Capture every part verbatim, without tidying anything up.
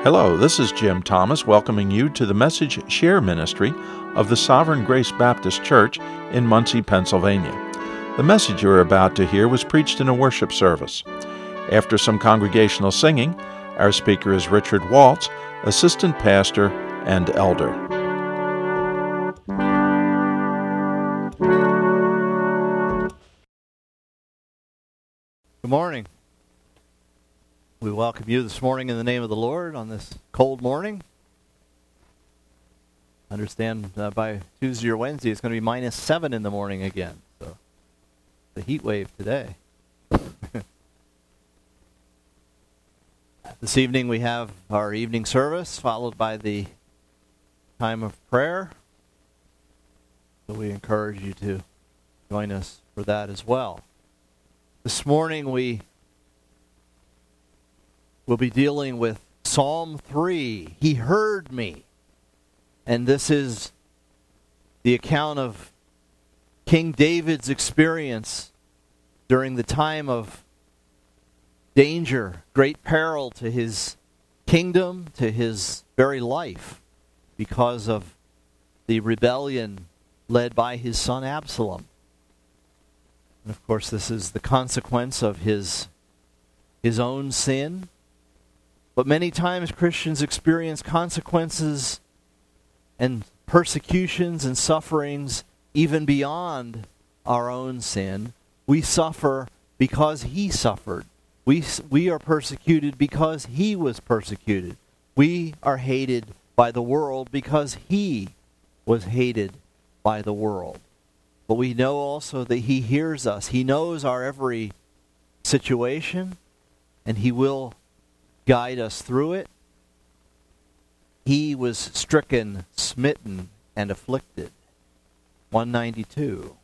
Hello, this is Jim Thomas welcoming you to the Message Share Ministry of the Sovereign Grace Baptist Church in Muncie, Pennsylvania. The message you're about to hear was preached in a worship service. After some congregational singing, our speaker is Richard Waltz, assistant pastor and elder. Good morning. We welcome you this morning in the name of the Lord on this cold morning. I understand uh, by Tuesday or Wednesday it's going to be minus seven in the morning again. So the heat wave today. This evening we have our evening service followed by the time of prayer. So we encourage you to join us for that as well. This morning we will be dealing with Psalm three. He heard me. And this is the account of King David's experience during the time of danger, great peril to his kingdom, to his very life, because of the rebellion led by his son Absalom. And of course, this is the consequence of his, his own sin. But many times Christians experience consequences and persecutions and sufferings even beyond our own sin. We suffer because he suffered. We, we are persecuted because he was persecuted. We are hated by the world because he was hated by the world. But we know also that he hears us. He knows our every situation, and he will guide us through it. He was stricken, smitten, and afflicted. one ninety-two.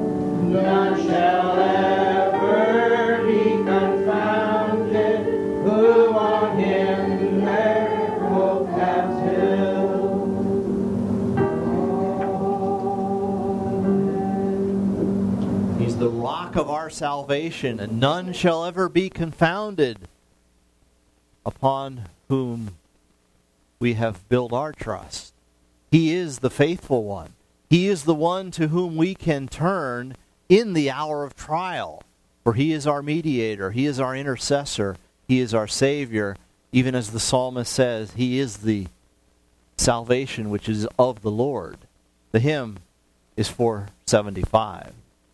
None shall ever be confounded. the rock of our salvation, and none shall ever be confounded, upon whom we have built our trust. He is the faithful one. He is the one to whom we can turn in the hour of trial. For he is our mediator. He is our intercessor. He is our Savior. Even as the psalmist says, he is the salvation which is of the Lord. The hymn is four seventy-five.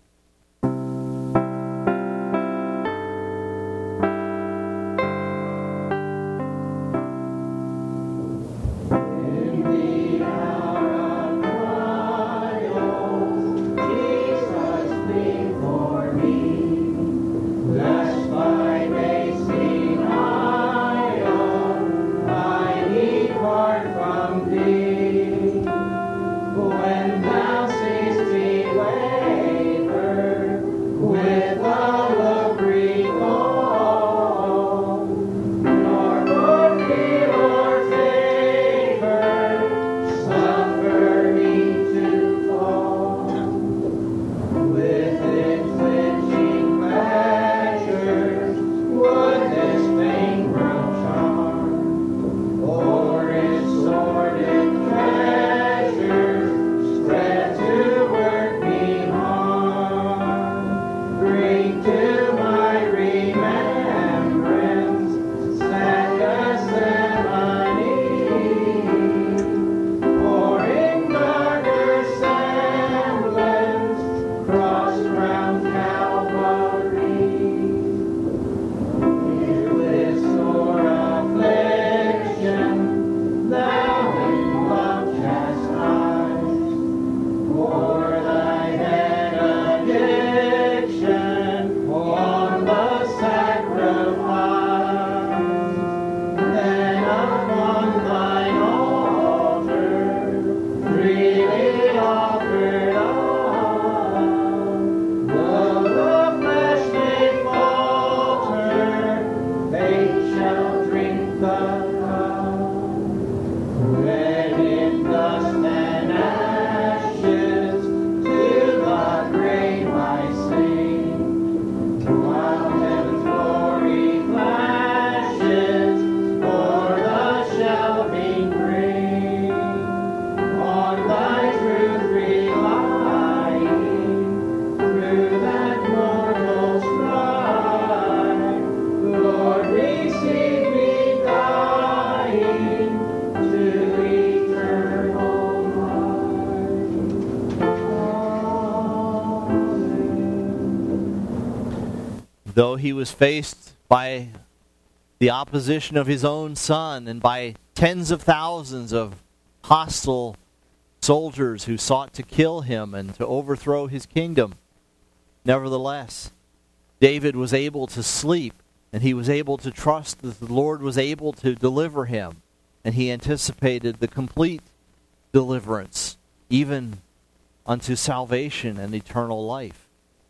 Though he was faced by the opposition of his own son and by tens of thousands of hostile soldiers who sought to kill him and to overthrow his kingdom, nevertheless, David was able to sleep, and he was able to trust that the Lord was able to deliver him, and he anticipated the complete deliverance, even unto salvation and eternal life.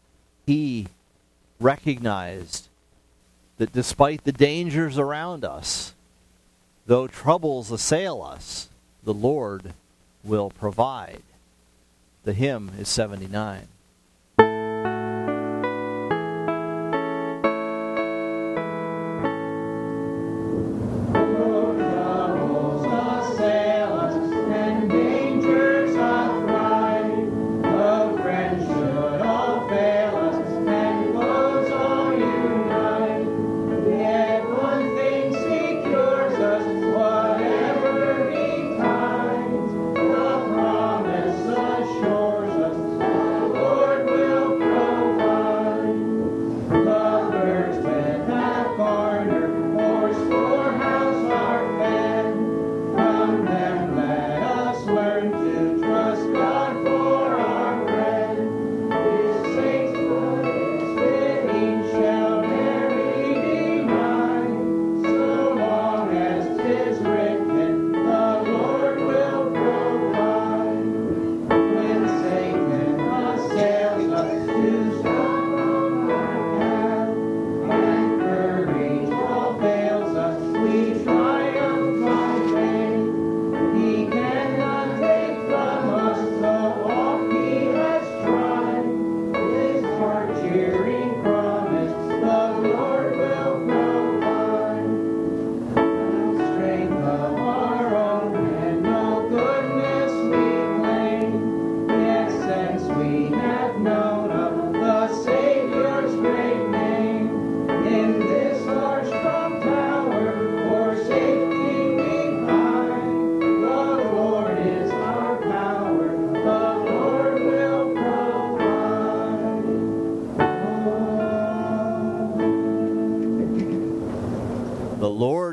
He recognized that despite the dangers around us, though troubles assail us, the Lord will provide. The hymn is seventy-nine. Assures us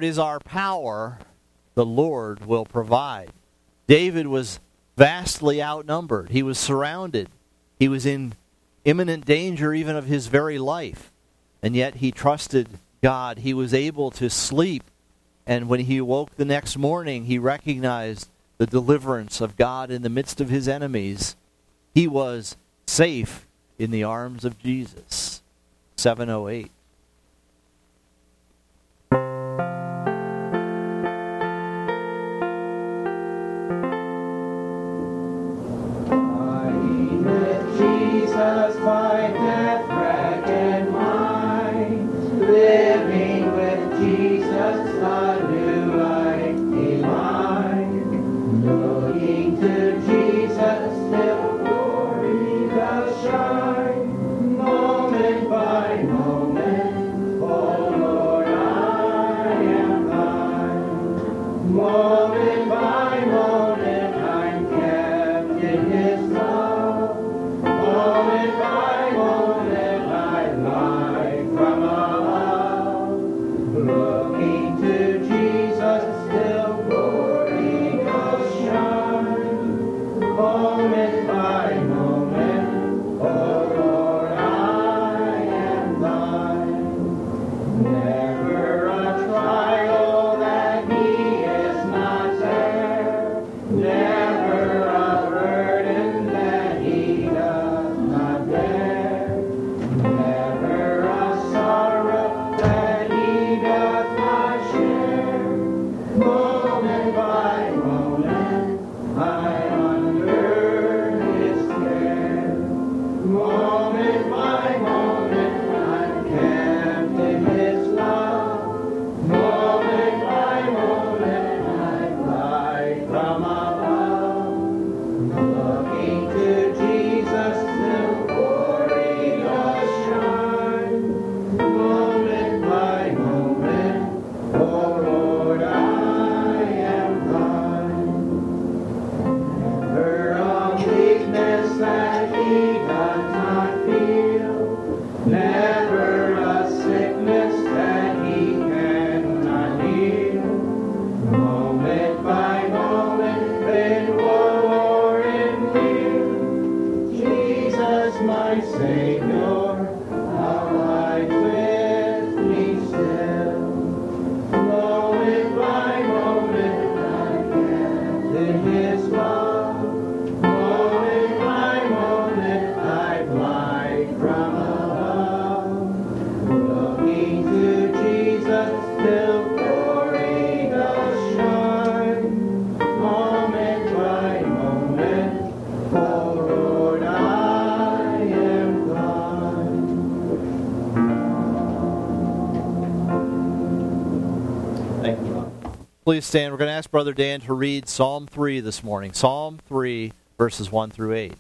Lord is our power, the Lord will provide. David was vastly outnumbered. He was surrounded. He was in imminent danger even of his very life. And yet he trusted God. He was able to sleep. And when he woke the next morning, he recognized the deliverance of God in the midst of his enemies. He was safe in the arms of Jesus. seven oh eight. Jesus by death reckoned mine, living with Jesus a new life divine, looking to Jesus till glory does shine, moment by moment, oh Lord, I am thine, moment by moment I'm kept in His love. Moment by moment I lie from above, looking to Jesus till glory does shine. Moment by moment, oh Lord, I am thine. Never a trial that He is not there, never a burden that He does. Never a sorrow that He doth not share. Moment by moment I under His care. Moment by moment I'm kept in His love. Moment by moment I fly from above, looking to Jesus till glory does shine. Moment by moment, oh Lord, I am thine. Never a weakness that He does not feel, never a sickness that He cannot heal. Moment by moment, in woe or in weal, Jesus my Savior, abide with me still. Moment by moment I kept in His love. Moment by moment I fly from above, looking to Jesus till glory does shine. Moment by moment, oh Lord, I am thine. Thank you, Ron. Please stand. We're going to ask Brother Dan to read Psalm three this morning. Psalm three, verses one through eight.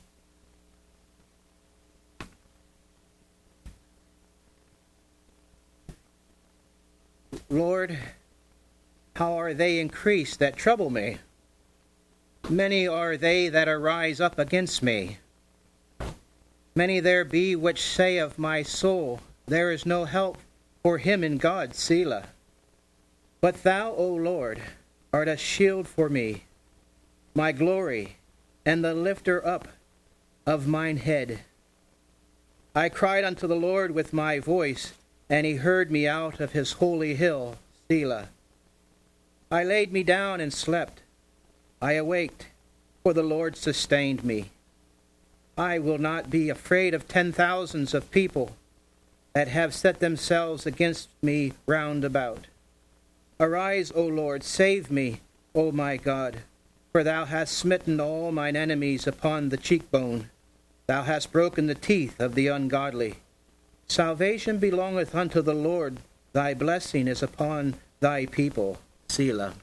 Lord, how are they increased that trouble me? Many are they that arise up against me. Many there be which say of my soul, there is no help for him in God, Selah. But thou, O Lord, art a shield for me, my glory, and the lifter up of mine head. I cried unto the Lord with my voice, and he heard me out of his holy hill, Selah. I laid me down and slept. I awaked, for the Lord sustained me. I will not be afraid of ten thousands of people that have set themselves against me round about. Arise, O Lord, save me, O my God, for thou hast smitten all mine enemies upon the cheekbone. Thou hast broken the teeth of the ungodly. Salvation belongeth unto the Lord. Thy blessing is upon thy people. Selah.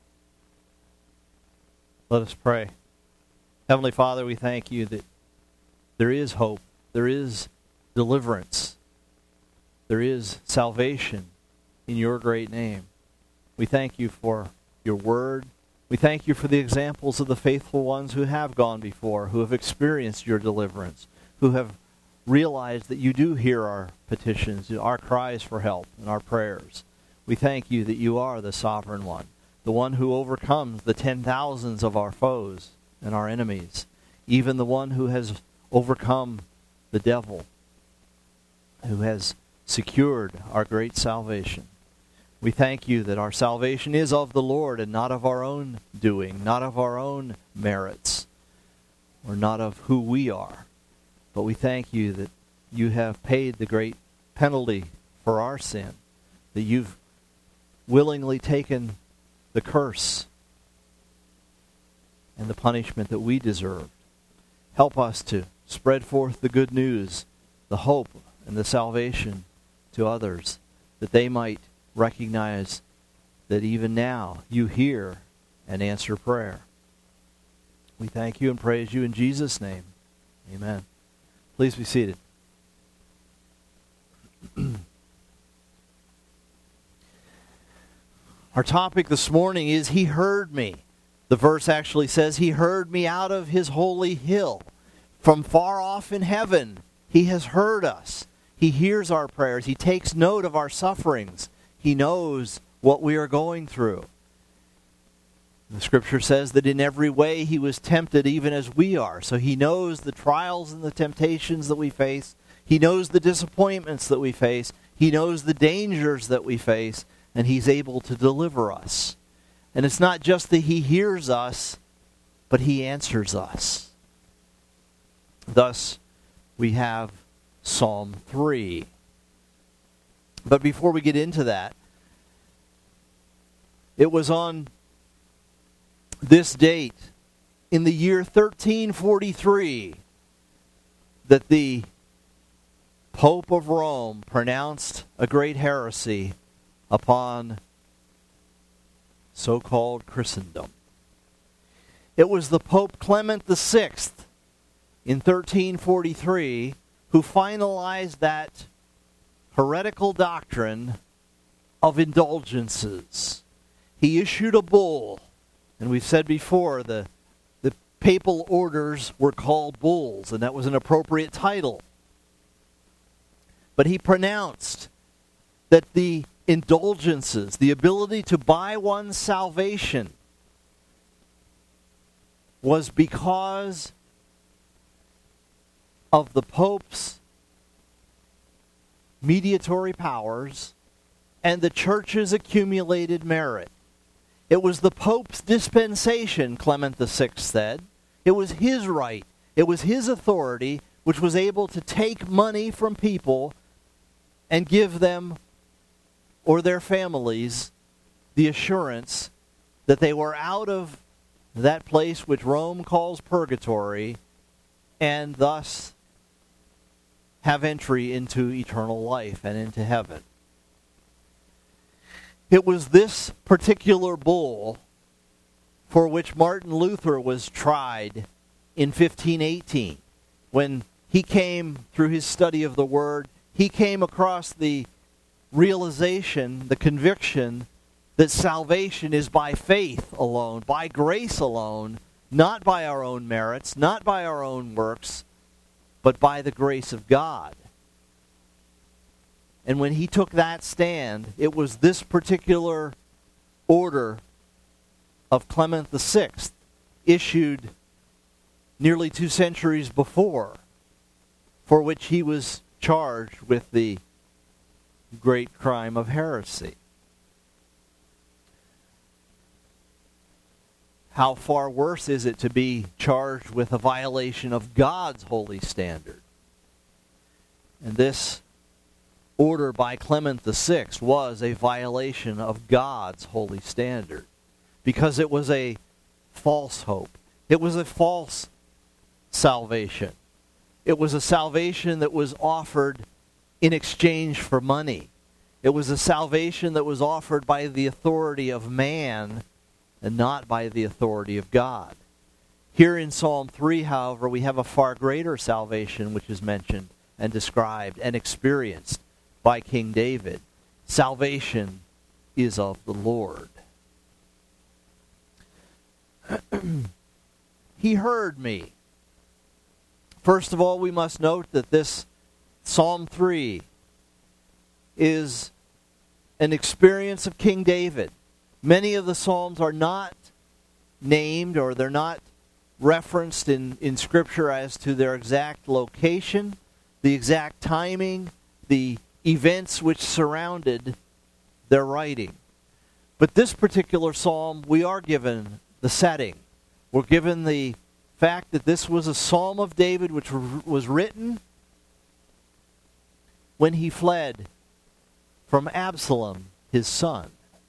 Let us pray. Heavenly Father, we thank you that there is hope, there is deliverance, there is salvation in your great name. We thank you for your word. We thank you for the examples of the faithful ones who have gone before, who have experienced your deliverance, who have realized that you do hear our petitions, our cries for help, and our prayers. We thank you that you are the sovereign one, the one who overcomes the ten thousands of our foes and our enemies, even the one who has overcome the devil, who has secured our great salvation. We thank you that our salvation is of the Lord and not of our own doing, not of our own merits, or not of who we are. But we thank you that you have paid the great penalty for our sin, that you've willingly taken the curse and the punishment that we deserve. Help us to spread forth the good news, the hope and the salvation to others, that they might recognize that even now you hear and answer prayer. We thank you and praise you in Jesus' name. Amen. Please be seated. Our topic this morning is He heard me. The verse actually says, He heard me out of His holy hill. From far off in heaven, He has heard us. He hears our prayers. He takes note of our sufferings. He knows what we are going through. The Scripture says that in every way He was tempted even as we are. So He knows the trials and the temptations that we face. He knows the disappointments that we face. He knows the dangers that we face. And He's able to deliver us. And it's not just that He hears us, but He answers us. Thus, we have Psalm three. But before we get into that, it was on this date, in the year thirteen forty-three, that the Pope of Rome pronounced a great heresy upon so-called Christendom. It was the Pope Clement the Sixth in thirteen forty-three who finalized that heretical doctrine of indulgences. He issued a bull, and we've said before the, the papal orders were called bulls, and that was an appropriate title. But he pronounced that the indulgences, the ability to buy one's salvation, was because of the Pope's mediatory powers and the Church's accumulated merit. It was the Pope's dispensation, Clement the Sixth said. It was his right. It was his authority which was able to take money from people and give them or their families the assurance that they were out of that place which Rome calls purgatory, and thus have entry into eternal life and into heaven. It was this particular bull for which Martin Luther was tried in fifteen eighteen. When he came through his study of the Word, he came across the realization, the conviction, that salvation is by faith alone, by grace alone, not by our own merits, not by our own works, but by the grace of God. And when he took that stand, it was this particular order of Clement the Sixth, issued nearly two centuries before, for which he was charged with the great crime of heresy. How far worse is it to be charged with a violation of God's holy standard? And this order by Clement the Sixth was a violation of God's holy standard, because it was a false hope. It was a false salvation. It was a salvation that was offered in exchange for money. It was a salvation that was offered by the authority of man and not by the authority of God. Here in Psalm three, however, we have a far greater salvation which is mentioned and described and experienced by King David. Salvation is of the Lord. He heard me. First of all, we must note that this Psalm three is an experience of King David. Many of the Psalms are not named, or they're not referenced in, in Scripture as to their exact location, the exact timing, the events which surrounded their writing. But this particular psalm, we are given the setting. We're given the fact that this was a psalm of David which was written when he fled from Absalom, his son.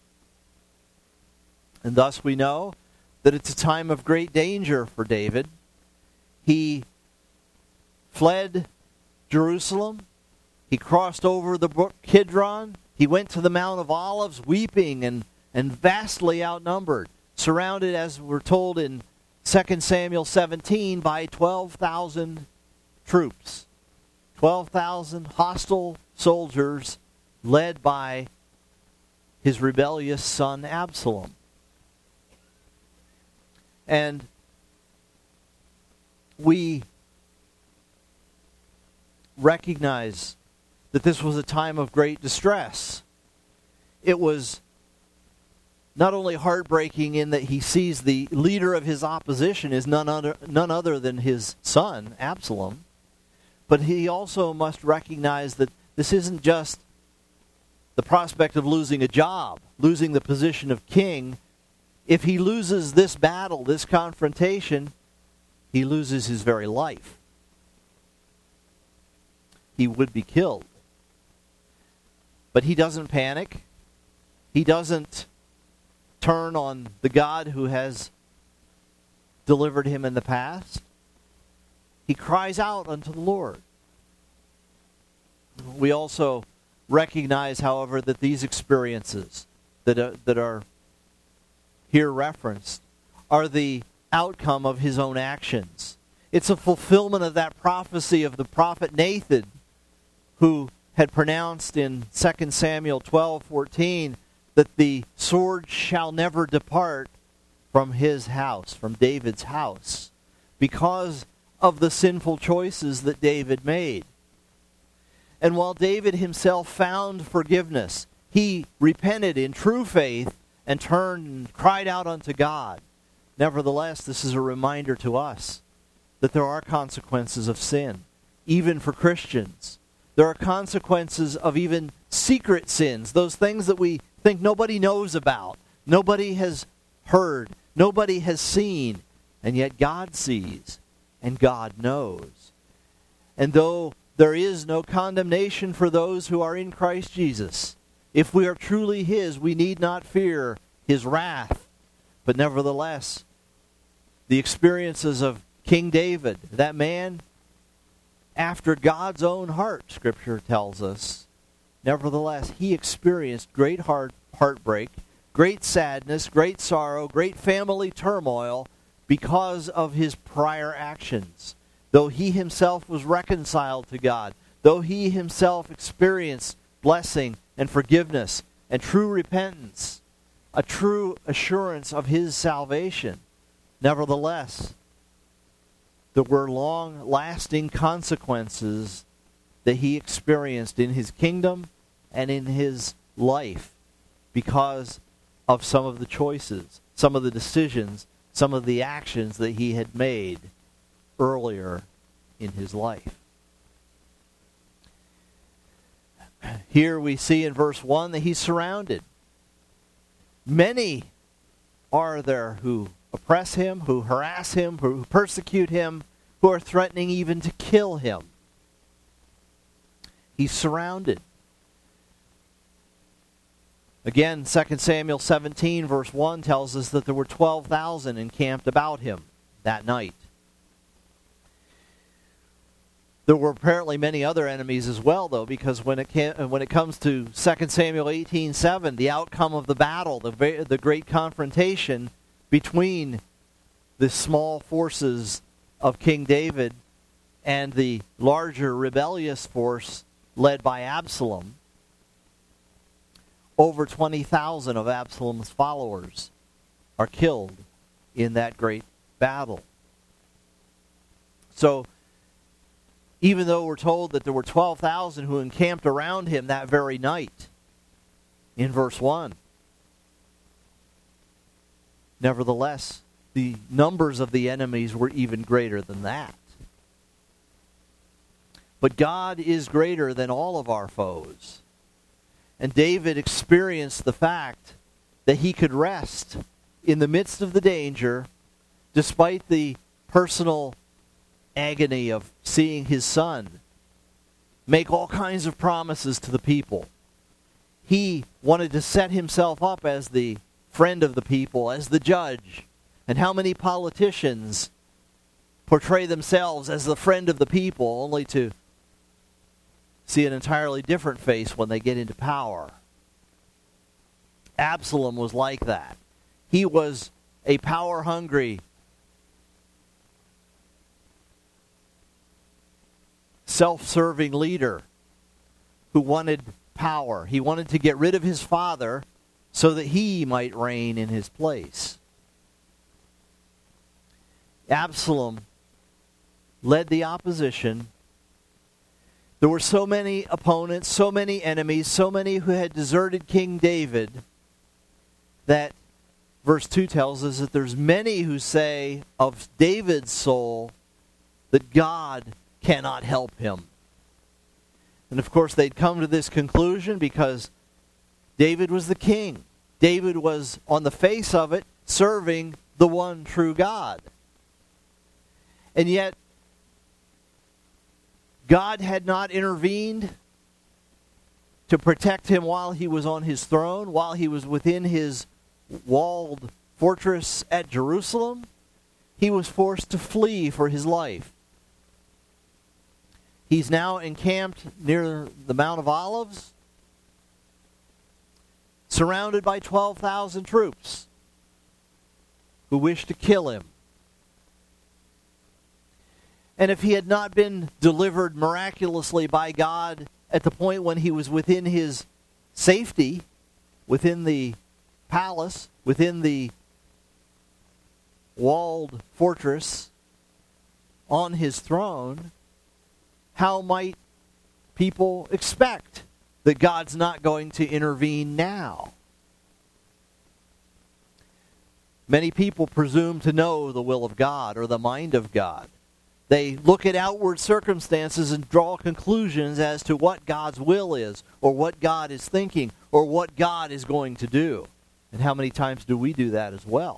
And thus we know that it's a time of great danger for David. He fled Jerusalem. He crossed over the brook Kidron. He went to the Mount of Olives weeping and, and vastly outnumbered, surrounded, as we're told in Second Samuel seventeen, by twelve thousand troops. twelve thousand hostile soldiers led by his rebellious son Absalom. And we recognize that this was a time of great distress. It was not only heartbreaking in that he sees the leader of his opposition is none other, none other than his son, Absalom, but he also must recognize that this isn't just the prospect of losing a job, losing the position of king. If he loses this battle, this confrontation, he loses his very life. He would be killed. But he doesn't panic. He doesn't turn on the God who has delivered him in the past. He cries out unto the Lord. We also recognize, however, that these experiences that are, that are here referenced are the outcome of his own actions. It's a fulfillment of that prophecy of the prophet Nathan, who had pronounced in Second Samuel twelve fourteen that the sword shall never depart from his house, from David's house, because of the sinful choices that David made. And while David himself found forgiveness, he repented in true faith and turned and cried out unto God. Nevertheless, this is a reminder to us that there are consequences of sin, even for Christians. There are consequences of even secret sins, those things that we think nobody knows about, nobody has heard, nobody has seen, and yet God sees and God knows. And though there is no condemnation for those who are in Christ Jesus, if we are truly His, we need not fear His wrath. But nevertheless, the experiences of King David, that man after God's own heart, Scripture tells us, nevertheless, he experienced great heart, heartbreak, great sadness, great sorrow, great family turmoil because of his prior actions. Though he himself was reconciled to God, though he himself experienced blessing and forgiveness and true repentance, a true assurance of his salvation, nevertheless, there were long-lasting consequences that he experienced in his kingdom and in his life because of some of the choices, some of the decisions, some of the actions that he had made earlier in his life. Here we see in verse one that he's surrounded. Many are there who oppress him, who harass him, who persecute him, who are threatening even to kill him. He's surrounded. Again, Second Samuel seventeen, verse one tells us that there were twelve thousand encamped about him that night. There were apparently many other enemies as well, though, because when it can, when it comes to Second Samuel eighteen seven, the outcome of the battle, the, the great confrontation between the small forces of King David and the larger rebellious force led by Absalom, over twenty thousand of Absalom's followers are killed in that great battle. So, even though we're told that there were twelve thousand who encamped around him that very night, in verse one. Nevertheless, the numbers of the enemies were even greater than that. But God is greater than all of our foes. And David experienced the fact that he could rest in the midst of the danger, despite the personal agony of seeing his son make all kinds of promises to the people. He wanted to set himself up as the friend of the people, as the judge. And how many politicians portray themselves as the friend of the people, only to see an entirely different face when they get into power? Absalom was like that. He was a power-hungry, self-serving leader who wanted power. He wanted to get rid of his father so that he might reign in his place. Absalom led the opposition. There were so many opponents, so many enemies, so many who had deserted King David that verse two tells us that there's many who say of David's soul that God cannot help him. And of course they'd come to this conclusion because David was the king. David was, on the face of it, serving the one true God. And yet, God had not intervened to protect him while he was on his throne, while he was within his walled fortress at Jerusalem. He was forced to flee for his life. He's now encamped near the Mount of Olives, surrounded by twelve thousand troops who wish to kill him. And if he had not been delivered miraculously by God at the point when he was within his safety, within the palace, within the walled fortress, on his throne, how might people expect that God's not going to intervene now? Many people presume to know the will of God or the mind of God. They look at outward circumstances and draw conclusions as to what God's will is, or what God is thinking, or what God is going to do. And how many times do we do that as well?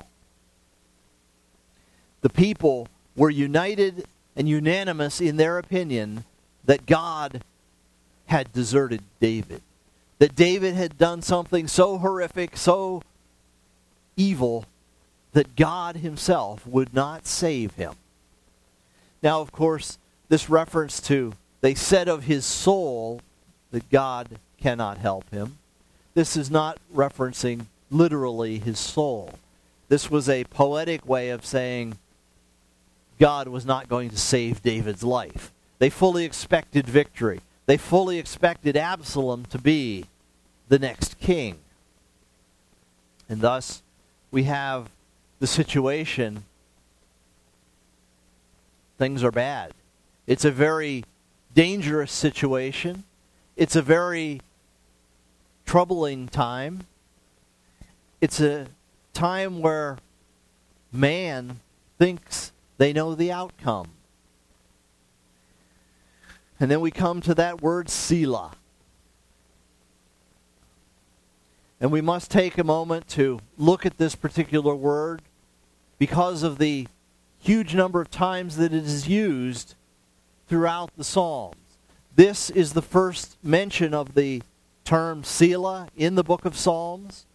The people were united and unanimous in their opinion that God had deserted David. That David had done something so horrific, so evil, that God himself would not save him. Now, of course, this reference to, they said of his soul that God cannot help him. This is not referencing literally his soul. This was a poetic way of saying God was not going to save David's life. They fully expected victory. They fully expected Absalom to be the next king. And thus, we have the situation. Things are bad. It's a very dangerous situation. It's a very troubling time. It's a time where man thinks they know the outcome. And then we come to that word Selah. And we must take a moment to look at this particular word because of the huge number of times that it is used throughout the Psalms. This is the first mention of the term Selah in the book of Psalms.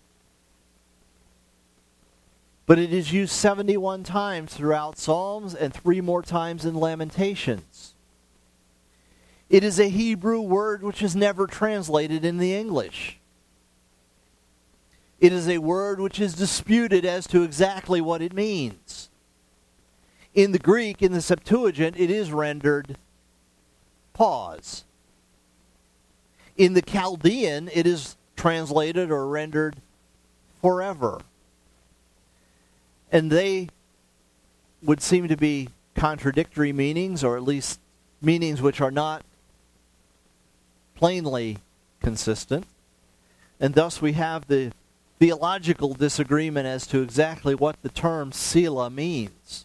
But it is used seventy-one times throughout Psalms and three more times in Lamentations. It is a Hebrew word which is never translated in the English. It is a word which is disputed as to exactly what it means. In the Greek, in the Septuagint, it is rendered pause. In the Chaldean, it is translated or rendered forever. And they would seem to be contradictory meanings, or at least meanings which are not plainly consistent. And thus we have the theological disagreement as to exactly what the term Selah means.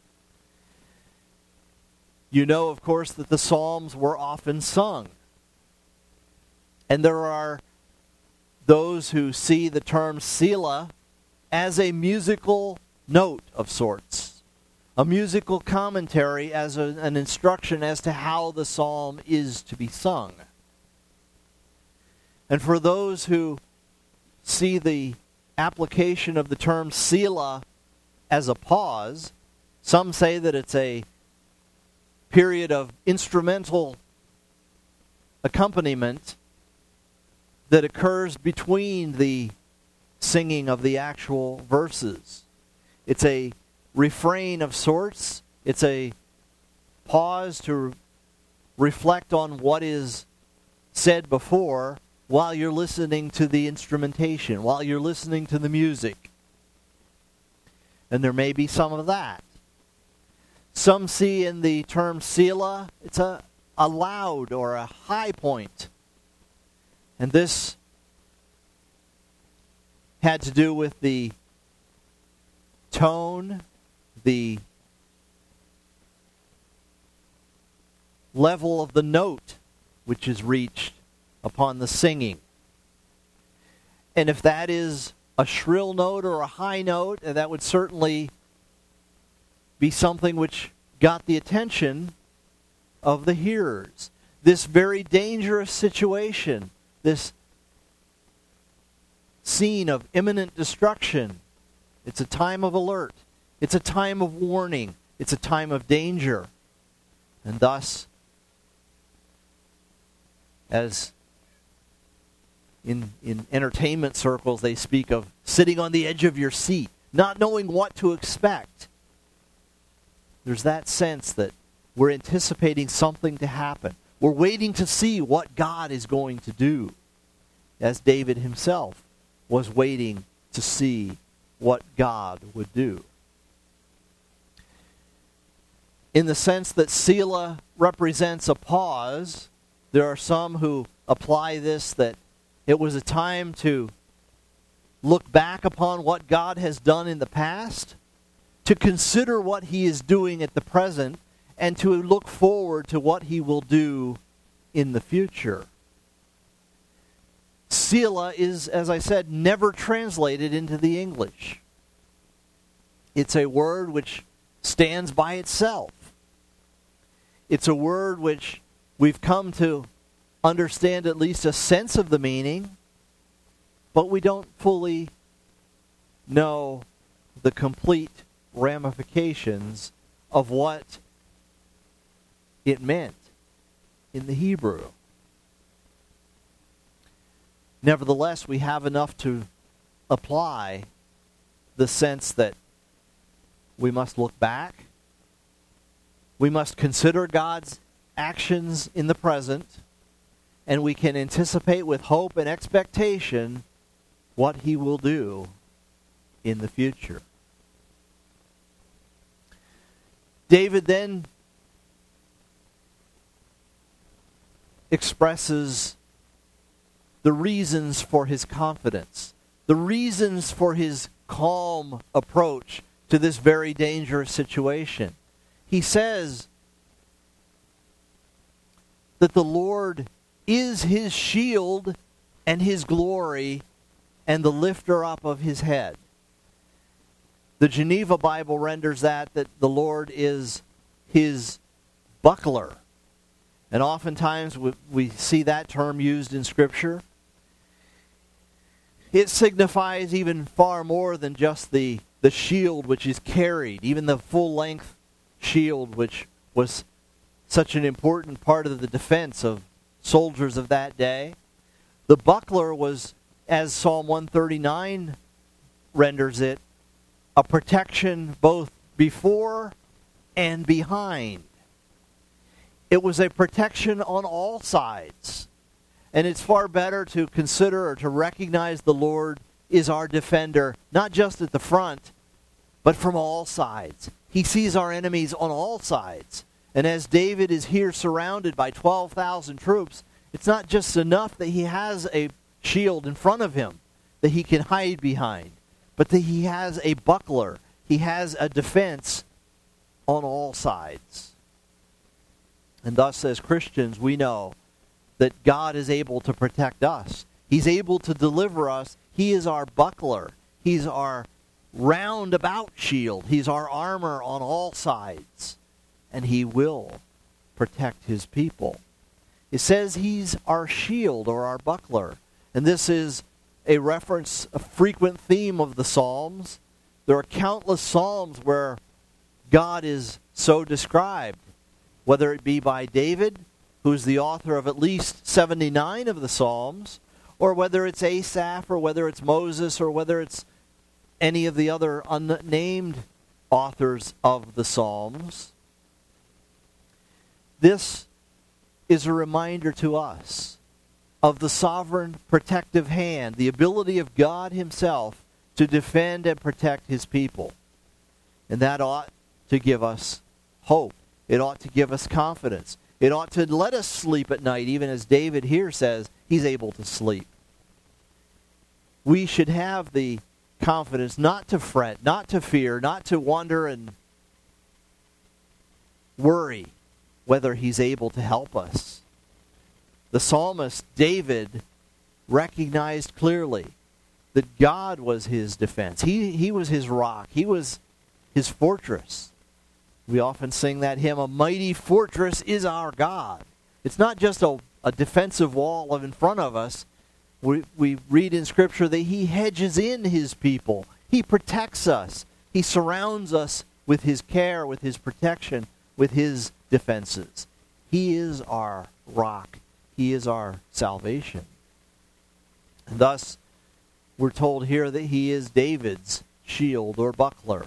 You know, of course, that the Psalms were often sung. And there are those who see the term Selah as a musical note of sorts, a musical commentary as a, an instruction as to how the psalm is to be sung. And for those who see the application of the term Selah as a pause, some say that it's a period of instrumental accompaniment that occurs between the singing of the actual verses. It's a refrain of sorts. It's a pause to reflect on what is said before while you're listening to the instrumentation, while you're listening to the music. And there may be some of that. Some see in the term Selah, it's a, a loud or a high point. And this had to do with the tone, the level of the note which is reached upon the singing. And if that is a shrill note or a high note, that would certainly be something which got the attention of the hearers. This very dangerous situation, this scene of imminent destruction, it's a time of alert. It's a time of warning. It's a time of danger. And thus, as in, in entertainment circles, they speak of sitting on the edge of your seat, not knowing what to expect. There's that sense that we're anticipating something to happen. We're waiting to see what God is going to do, as David himself was waiting to see what God would do. In the sense that Selah represents a pause, there are some who apply this that it was a time to look back upon what God has done in the past, to consider what he is doing at the present, and to look forward to what he will do in the future. Selah is, as I said, never translated into the English. It's a word which stands by itself. It's a word which we've come to understand at least a sense of the meaning, but we don't fully know the complete ramifications of what it meant in the Hebrew. Nevertheless, we have enough to apply the sense that we must look back, we must consider God's actions in the present, and we can anticipate with hope and expectation what he will do in the future. David then expresses the reasons for his confidence, the reasons for his calm approach to this very dangerous situation. He says that the Lord is his shield and his glory and the lifter up of his head. The Geneva Bible renders that, that the Lord is his buckler. And oftentimes we, we see that term used in Scripture. It signifies even far more than just the, the shield which is carried, even the full-length shield which was such an important part of the defense of soldiers of that day. The buckler was, as Psalm one thirty-nine renders it, a protection both before and behind. It was a protection on all sides. And it's far better to consider or to recognize the Lord is our defender, not just at the front, but from all sides. He sees our enemies on all sides. And as David is here surrounded by twelve thousand troops, it's not just enough that he has a shield in front of him that he can hide behind, but that he has a buckler. He has a defense on all sides. And thus, as Christians, we know that God is able to protect us. He's able to deliver us. He is our buckler. He's our roundabout shield. He's our armor on all sides. And he will protect his people. It says he's our shield or our buckler. And this is a reference, a frequent theme of the Psalms. There are countless Psalms where God is so described, whether it be by David, who's the author of at least seventy-nine of the Psalms, or whether it's Asaph, or whether it's Moses, or whether it's any of the other unnamed authors of the Psalms. This is a reminder to us of the sovereign protective hand, the ability of God himself to defend and protect his people. And that ought to give us hope. It ought to give us confidence. It ought to let us sleep at night, even as David here says he's able to sleep. We should have the confidence not to fret, not to fear, not to wonder and worry whether he's able to help us. The psalmist David recognized clearly that God was his defense. He, he was his rock. He was his fortress. We often sing that hymn, "A mighty fortress is our God." It's not just a, a defensive wall in front of us. We, we read in Scripture that he hedges in his people. He protects us. He surrounds us with his care, with his protection, with his defenses. He is our rock. He is our salvation. And thus, we're told here that he is David's shield or buckler.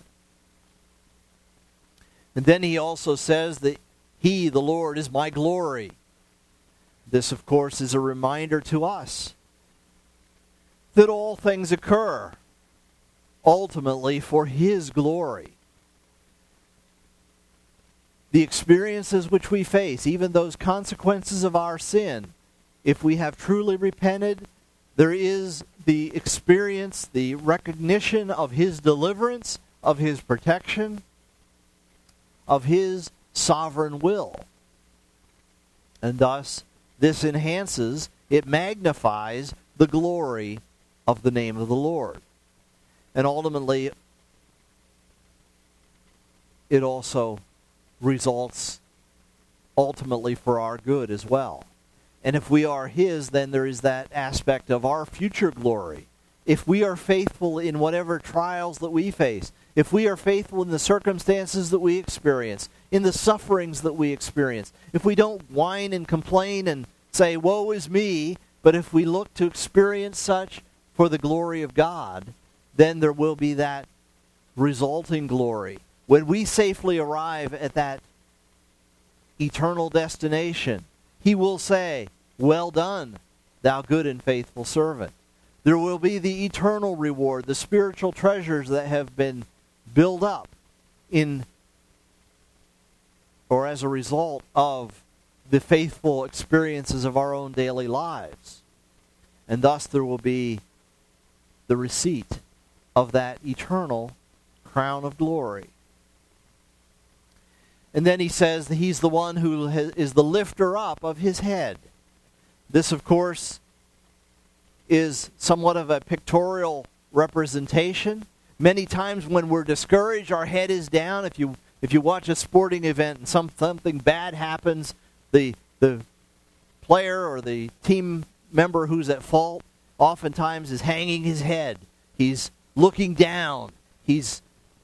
And then he also says that he, the Lord, is my glory. This, of course, is a reminder to us that all things occur ultimately for his glory. The experiences which we face, even those consequences of our sin, if we have truly repented, there is the experience, the recognition of his deliverance, of his protection, of his sovereign will. And thus, this enhances, it magnifies the glory of the name of the Lord. And ultimately, it also results ultimately for our good as well. And if we are his, then there is that aspect of our future glory. If we are faithful in whatever trials that we face, if we are faithful in the circumstances that we experience, in the sufferings that we experience, if we don't whine and complain and say, "Woe is me," but if we look to experience such for the glory of God, then there will be that resulting glory. When we safely arrive at that eternal destination, he will say, "Well done, thou good and faithful servant." There will be the eternal reward, the spiritual treasures that have been built up in or as a result of the faithful experiences of our own daily lives. And thus there will be the receipt of that eternal crown of glory. And then he says that he's the one who is the lifter up of his head. This, of course, is somewhat of a pictorial representation. Many times when we're discouraged, our head is down. If you if you watch a sporting event and some, something bad happens, the the player or the team member who's at fault oftentimes is hanging his head. He's looking down. He's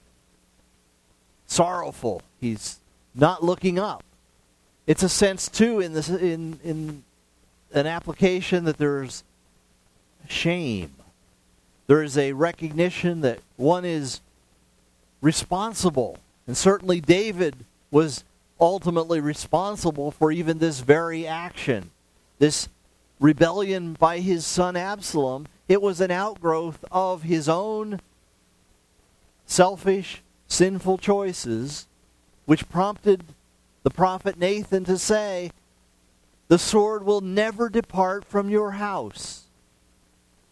sorrowful. He's not looking up. It's a sense too in this in in an application that there's shame. There is a recognition that one is responsible. And certainly David was ultimately responsible for even this very action. This rebellion by his son Absalom, it was an outgrowth of his own selfish, sinful choices, which prompted the prophet Nathan to say, "The sword will never depart from your house."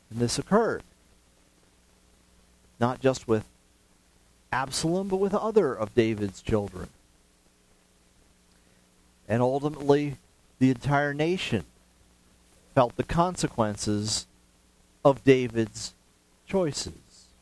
And this occurred not just with Absalom, but with other of David's children. And ultimately, the entire nation felt the consequences of David's choices.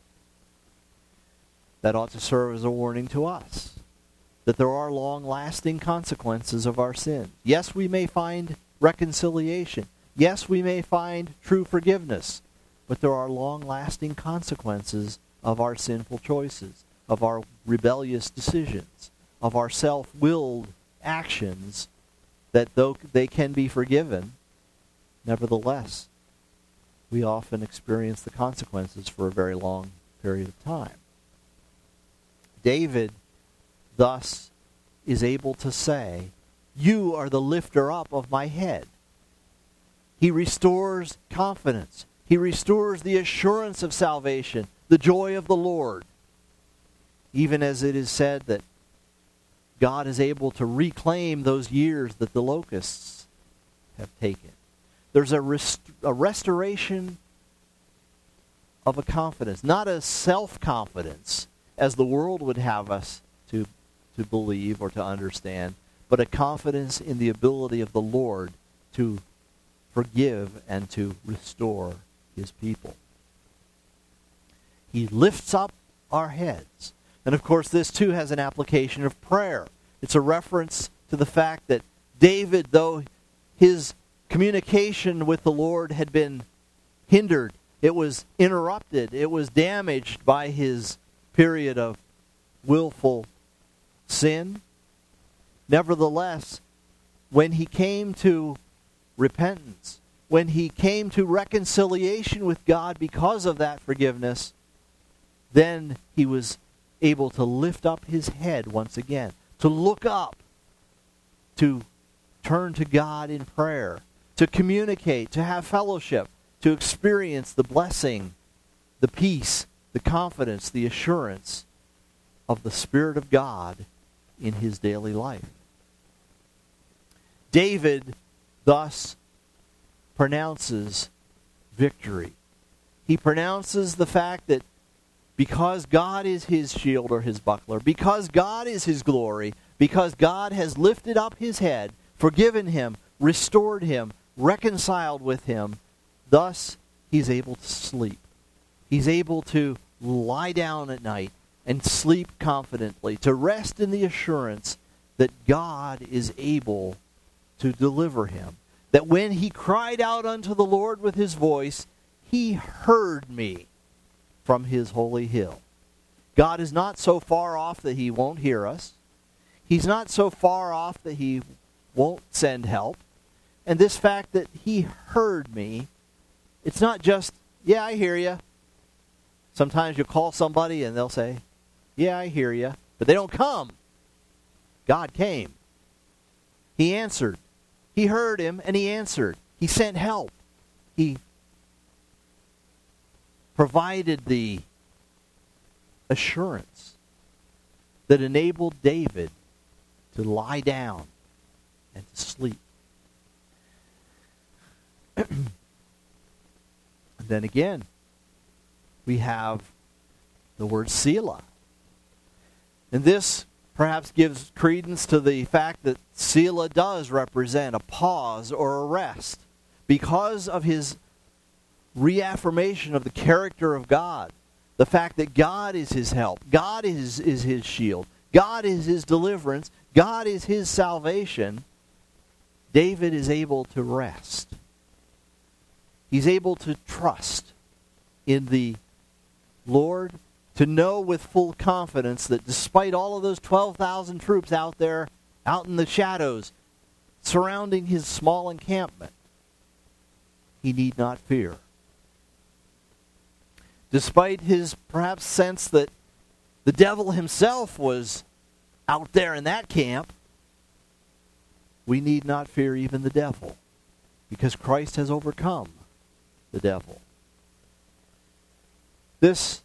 That ought to serve as a warning to us, that there are long-lasting consequences of our sin. Yes, we may find reconciliation. Yes, we may find true forgiveness, but there are long-lasting consequences of our sinful choices, of our rebellious decisions, of our self-willed actions, that though they can be forgiven, nevertheless, we often experience the consequences for a very long period of time. David, thus, is able to say, "You are the lifter up of my head." He restores confidence. He restores the assurance of salvation, the joy of the Lord. Even as it is said that God is able to reclaim those years that the locusts have taken. There's a, rest- a restoration of a confidence, not a self-confidence, as the world would have us to, to believe or to understand, but a confidence in the ability of the Lord to forgive and to restore his people. He lifts up our heads. And of course, this too has an application of prayer. It's a reference to the fact that David, though his communication with the Lord had been hindered, it was interrupted, it was damaged by his period of willful sin. Nevertheless, when he came to repentance, when he came to reconciliation with God because of that forgiveness, then he was able to lift up his head once again, to look up, to turn to God in prayer, to communicate, to have fellowship, to experience the blessing, the peace, the confidence, the assurance of the Spirit of God in his daily life. David thus pronounces victory. He pronounces the fact that because God is his shield or his buckler, because God is his glory, because God has lifted up his head, forgiven him, restored him, reconciled with him, thus he's able to sleep. He's able to lie down at night and sleep confidently, to rest in the assurance that God is able to deliver him. That when he cried out unto the Lord with his voice, he heard me from his holy hill. God is not so far off that he won't hear us. He's not so far off that he won't send help. And this fact that he heard me, it's not just, yeah, I hear you. Sometimes you call somebody and they'll say, yeah, I hear you. But they don't come. God came. He answered. He heard him and he answered. He sent help. He provided the assurance that enabled David to lie down and to sleep. Then again, we have the word Selah. And this perhaps gives credence to the fact that Selah does represent a pause or a rest because of his reaffirmation of the character of God. The fact that God is his help. God is, is his shield. God is his deliverance. God is his salvation. David is able to rest. He's able to trust in the Lord, to know with full confidence that despite all of those twelve thousand troops out there, out in the shadows, surrounding his small encampment, he need not fear. Despite his perhaps sense that the devil himself was out there in that camp, we need not fear even the devil, because Christ has overcome the devil. This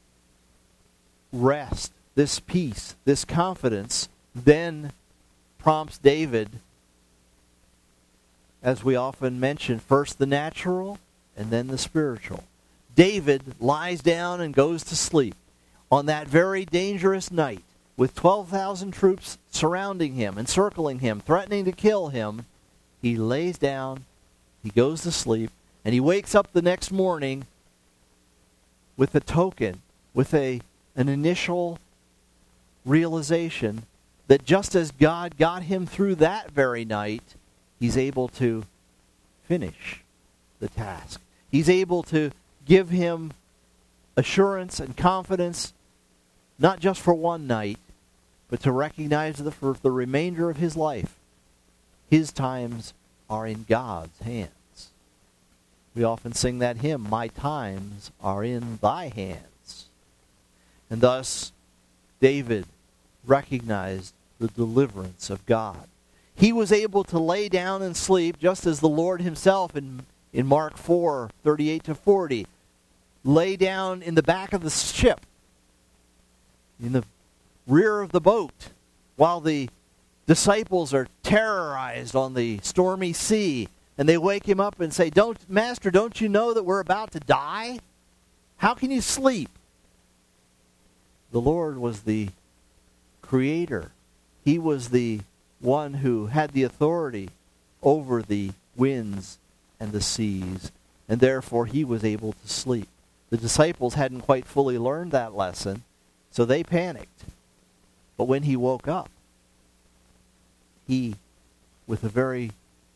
rest, this peace, this confidence then prompts David, as we often mention, first the natural and then the spiritual. David lies down and goes to sleep on that very dangerous night with twelve thousand troops surrounding him, encircling him, threatening to kill him. He lays down, he goes to sleep, and he wakes up the next morning with a token, with a an initial realization that just as God got him through that very night, he's able to finish the task. He's able to give him assurance and confidence, not just for one night, but to recognize that for the remainder of his life, his times are in God's hands. We often sing that hymn, "My times are in thy hands." And thus, David recognized the deliverance of God. He was able to lay down and sleep just as the Lord himself in, in Mark four, thirty-eight to forty, lay down in the back of the ship, in the rear of the boat, while the disciples are terrorized on the stormy sea, and they wake him up and say, "Don't, Master, don't you know that we're about to die? How can you sleep?" The Lord was the creator. He was the one who had the authority over the winds and the seas, and therefore he was able to sleep. The disciples hadn't quite fully learned that lesson, so they panicked. But when he woke up, he, with a very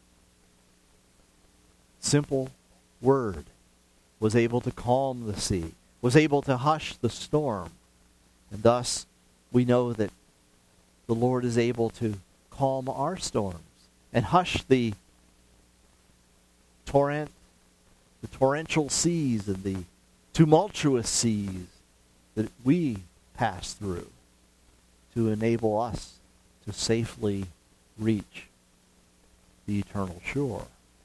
simple word, was able to calm the sea, was able to hush the storm. And thus, we know that the Lord is able to calm our storms and hush the torrent, the torrential seas and the tumultuous seas that we pass through, to enable us to safely reach the eternal shore.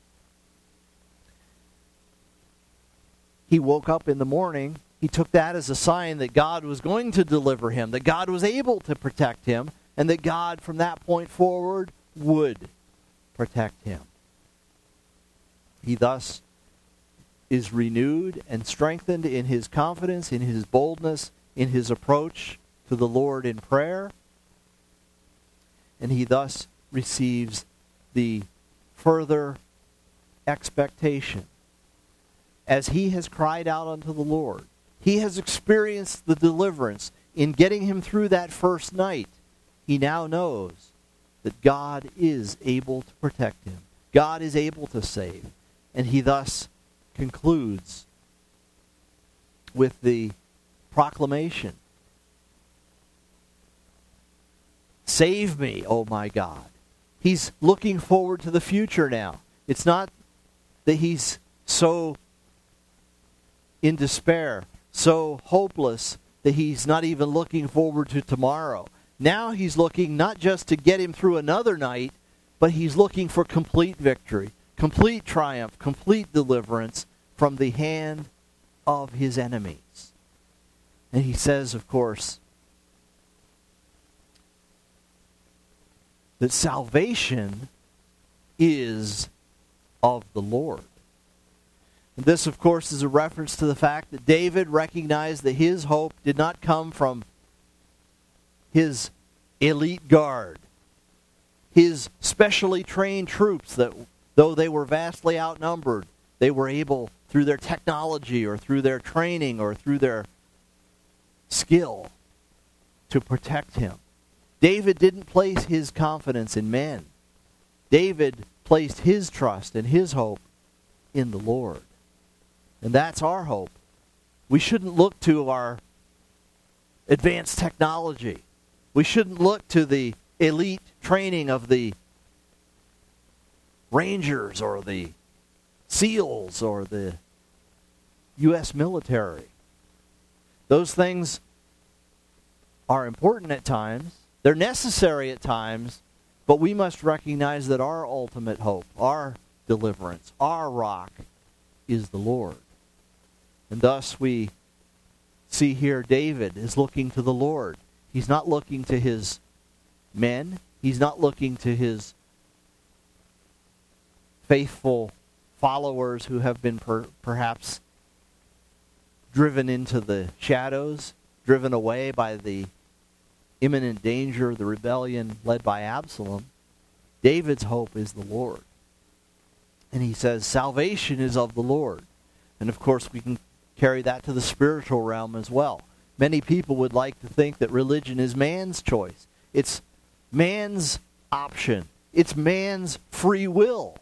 He woke up in the morning. He took that as a sign that God was going to deliver him, that God was able to protect him, and that God from that point forward would protect him. He thus is renewed and strengthened in his confidence, in his boldness, in his approach to the Lord in prayer, and he thus receives the further expectation. As he has cried out unto the Lord, he has experienced the deliverance in getting him through that first night. He now knows that God is able to protect him. God is able to save. And he thus concludes with the proclamation, "Save me, O my God." He's looking forward to the future now. It's not that he's so in despair, so hopeless that he's not even looking forward to tomorrow. Now he's looking not just to get him through another night, but he's looking for complete victory, complete triumph, complete deliverance from the hand of his enemies. And he says, of course, that salvation is of the Lord. And this, of course, is a reference to the fact that David recognized that his hope did not come from his elite guard, his specially trained troops that, though they were vastly outnumbered, they were able, through their technology or through their training or through their skill, to protect him. David didn't place his confidence in men. David placed his trust and his hope in the Lord. And that's our hope. We shouldn't look to our advanced technology. We shouldn't look to the elite training of the Rangers or the SEALs or the U S military. Those things are important at times. They're necessary at times, but we must recognize that our ultimate hope, our deliverance, our rock is the Lord. And thus we see here David is looking to the Lord. He's not looking to his men. He's not looking to his faithful followers who have been per- perhaps driven into the shadows, driven away by the imminent danger of the rebellion led by Absalom. David's hope is the Lord. And he says, salvation is of the Lord. And of course, we can carry that to the spiritual realm as well. Many people would like to think that religion is man's choice. It's man's option. It's man's free will.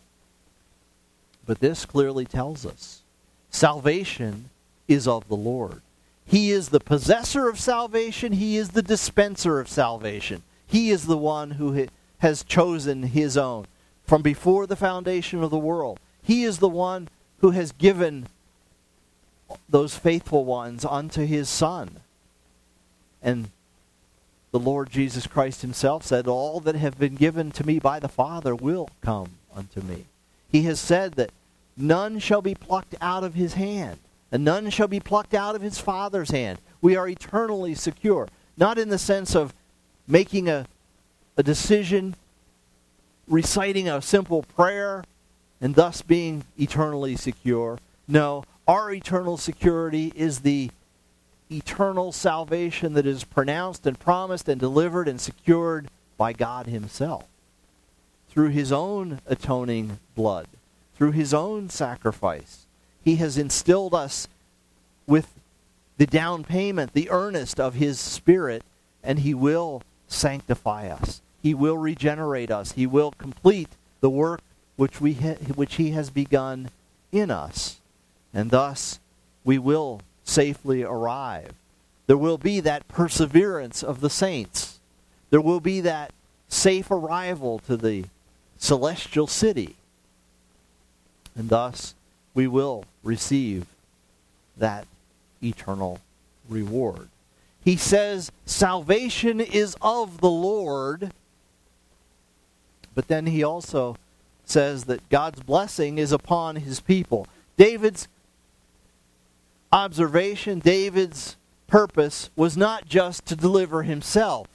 But this clearly tells us salvation is of the Lord. He is the possessor of salvation. He is the dispenser of salvation. He is the one who has chosen his own from before the foundation of the world. He is the one who has given those faithful ones unto his Son. And the Lord Jesus Christ himself said, all that have been given to me by the Father will come unto me. He has said that none shall be plucked out of his hand, and none shall be plucked out of his Father's hand. We are eternally secure. Not in the sense of making a, a decision, reciting a simple prayer, and thus being eternally secure. No, our eternal security is the eternal salvation that is pronounced and promised and delivered and secured by God himself through his own atoning blood, through his own sacrifice. He has instilled us with the down payment, the earnest of his Spirit, and he will sanctify us. He will regenerate us. He will complete the work which we ha- which he has begun in us. And thus we will safely arrive. There will be that perseverance of the saints. There will be that safe arrival to the celestial city. And thus we will receive that eternal reward. He says salvation is of the Lord, but then he also says that God's blessing is upon his people. David's observation, David's purpose was not just to deliver himself.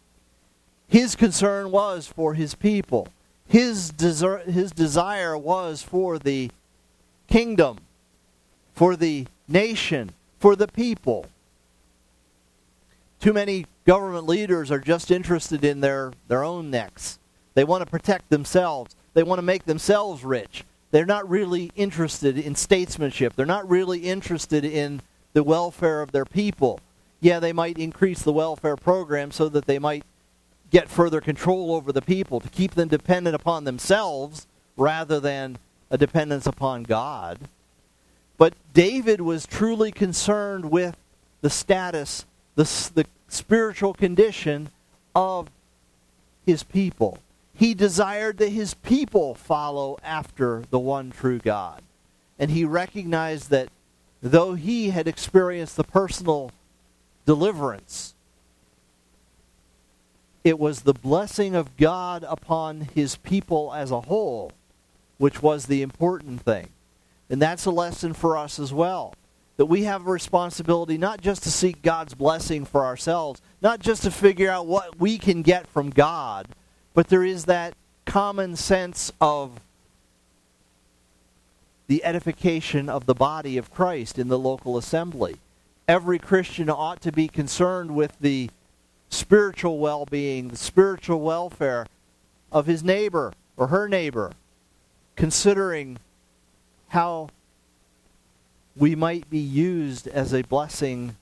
His concern was for his people. His, desir- his desire was for the kingdom, for the nation, for the people. Too many government leaders are just interested in their, their own necks. They want to protect themselves. They want to make themselves rich. They're not really interested in statesmanship. They're not really interested in the welfare of their people. Yeah, they might increase the welfare program so that they might get further control over the people, to keep them dependent upon themselves rather than a dependence upon God. But David was truly concerned with the status, the, the spiritual condition of his people. He desired that his people follow after the one true God. And he recognized that though he had experienced the personal deliverance, it was the blessing of God upon his people as a whole which was the important thing. And that's a lesson for us as well. That we have a responsibility not just to seek God's blessing for ourselves, not just to figure out what we can get from God, but there is that common sense of the edification of the body of Christ in the local assembly. Every Christian ought to be concerned with the spiritual well-being, the spiritual welfare of his neighbor or her neighbor, considering how we might be used as a blessing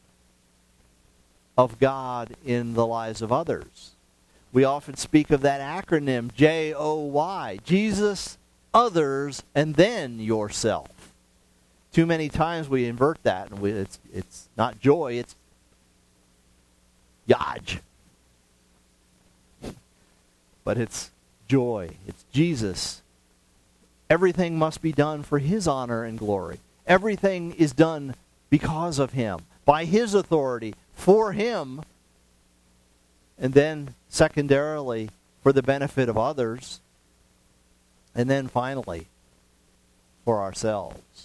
of God in the lives of others. We often speak of that acronym, J O Y, Jesus, others, and then yourself. Too many times we invert that, and we, it's, it's not joy, it's Yaj. But it's joy. It's Jesus. Everything must be done for his honor and glory. Everything is done because of him, by his authority, for him, and then secondarily for the benefit of others, and then finally for ourselves.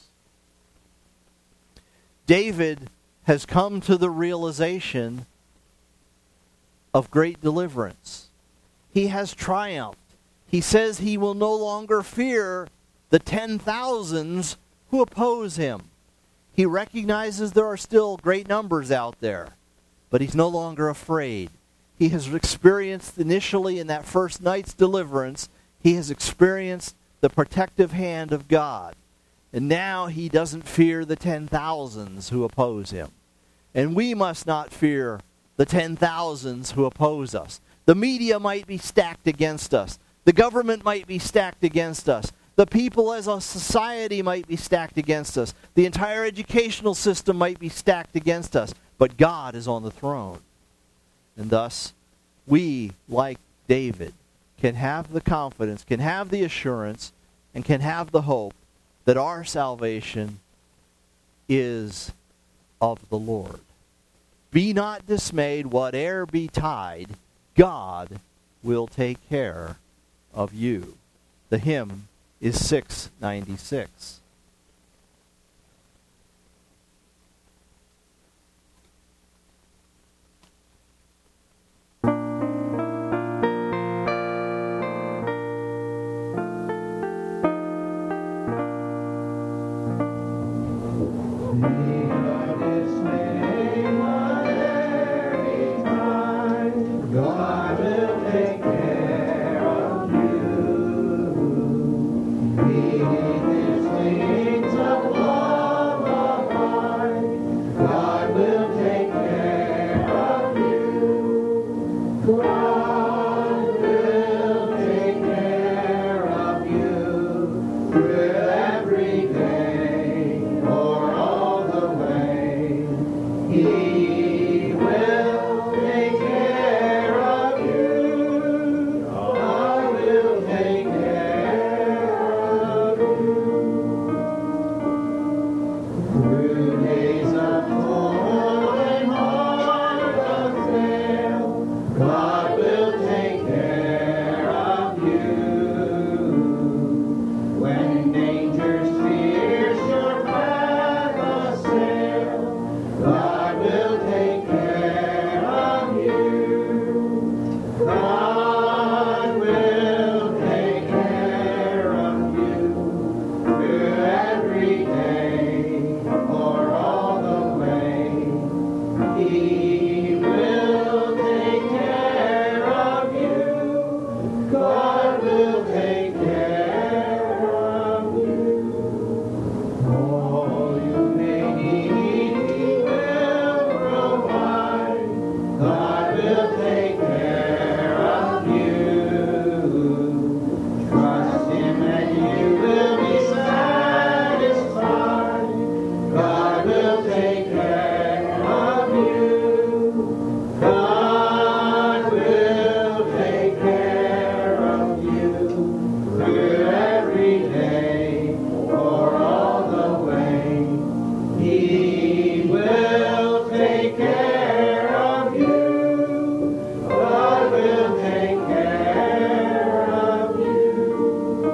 David has come to the realization of great deliverance. He has triumphed. He says he will no longer fear the ten thousands who oppose him. He recognizes there are still great numbers out there, but he's no longer afraid. He has experienced initially in that first night's deliverance, he has experienced the protective hand of God. And now he doesn't fear the ten thousands who oppose him. And we must not fear the ten thousands who oppose us. The media might be stacked against us. The government might be stacked against us. The people as a society might be stacked against us. The entire educational system might be stacked against us. But God is on the throne. And thus, we, like David, can have the confidence, can have the assurance, and can have the hope that our salvation is of the Lord. Be not dismayed, whate'er betide, God will take care of you. The hymn is six ninety-six. God will take care of you. Beneath His wings of love abide. God will take care of you. God will take care of you through every day or all the way. He will take care of you. I will take care of you. Through days of toil and hard of fail, God will take care of you. When dangers fierce your path assail, God will take care of you. God will take care of you through every day or all the way. He will take care of you. God will take care of you. All you may need, He will provide. God will take care of you. Trust Him and you will be satisfied. God will take care of you. God will take care of you through every day or all the way. He will take care of you. God will take care of you.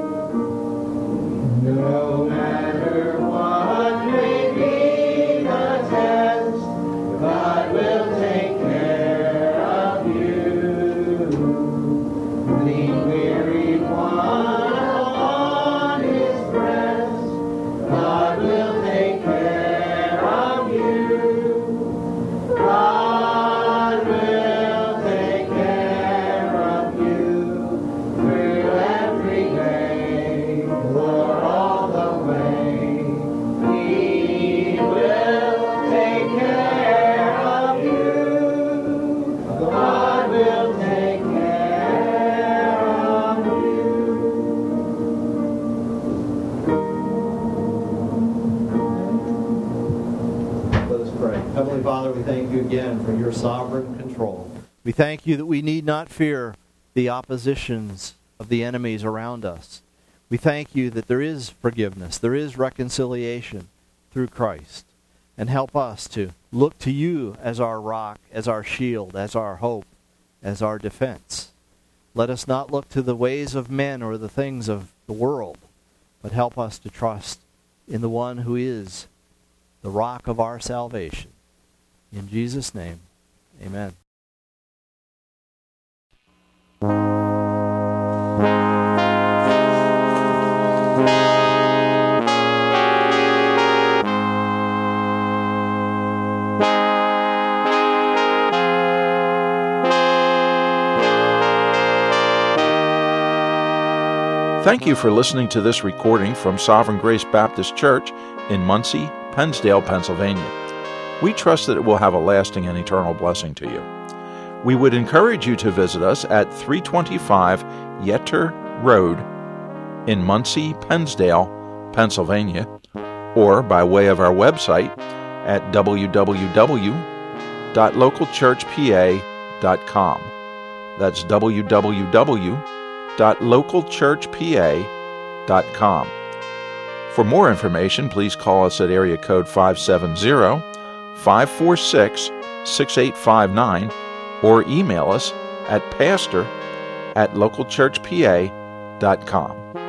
No matter what may be the test, God will take care of you. Lean weary one upon His breast, God will take care of you. God will take care of you through every day or all the way. He will take care of you. God will take care of you. Let us pray. Heavenly Father, we thank you again for your sovereign control. We thank you that we need not fear the oppositions of the enemies around us. We thank you that there is forgiveness, there is reconciliation through Christ. And help us to look to you as our rock, as our shield, as our hope, as our defense. Let us not look to the ways of men or the things of the world, but help us to trust in the one who is the rock of our salvation. In Jesus' name, amen. Thank you for listening to this recording from Sovereign Grace Baptist Church in Muncie, Pennsdale, Pennsylvania. We trust that it will have a lasting and eternal blessing to you. We would encourage you to visit us at three twenty-five Yetter Road in Muncie, Pennsdale, Pennsylvania, or by way of our website at w w w dot local church p a dot com. That's w w w dot local church p a dot com. For more information, please call us at area code five seven zero, five four six, six eight five nine or email us at pastor at local church p a dot com.